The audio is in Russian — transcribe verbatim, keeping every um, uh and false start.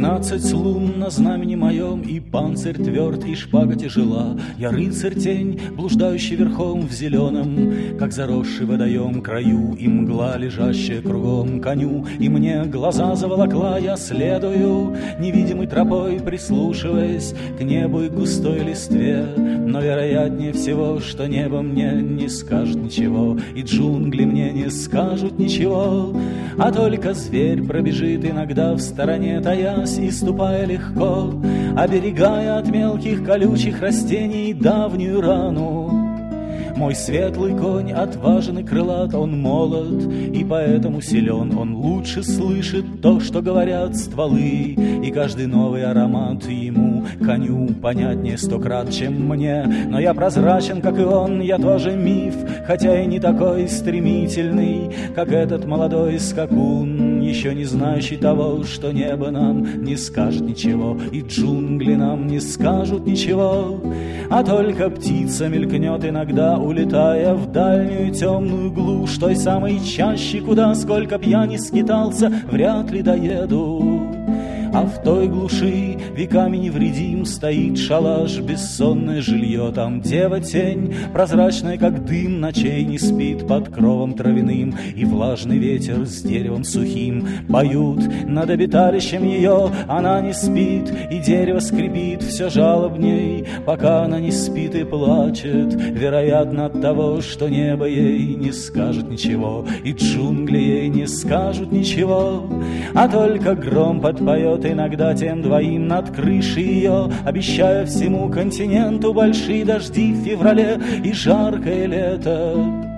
Двенадцать лун на знамени моем, и панцирь тверд, и шпага тяжела. Я рыцарь тень, блуждающий верхом в зеленом, как заросший водоем краю, и мгла, лежащая кругом коню, и мне глаза заволокла. Я следую невидимой тропой, прислушиваясь к небу и густой листве, но вероятнее всего, что небо мне не скажет ничего, и джунгли мне не скажут ничего, а только зверь пробежит иногда в стороне, таясь и ступая легко, оберегая от мелких колючих растений давнюю рану. Мой светлый конь отважен и крылат, он молод и поэтому силен. Он лучше слышит то, что говорят стволы, и каждый новый аромат ему, коню, понятнее сто крат, чем мне. Но я прозрачен, как и он, я тоже миф, хотя и не такой стремительный, как этот молодой скакун, еще не знающий того, что небо нам не скажет ничего, и джунгли нам не скажут ничего, а только птица мелькнет иногда, улетая в дальнюю темную глушь той самой чаще, куда, сколько б я ни скитался, вряд ли доеду. А в той глуши веками невредим стоит шалаш, бессонное жилье. Там дева-тень, прозрачная, как дым, ночей не спит под кровом травяным, и влажный ветер с деревом сухим поют над обиталищем ее. Она не спит, и дерево скрипит все жалобней, пока она не спит и плачет, вероятно, от того, что небо ей не скажет ничего, и джунгли ей не скажут ничего, а только гром подпоет иногда тем двоим над крышей ее, обещая всему континенту большие дожди в феврале и жаркое лето.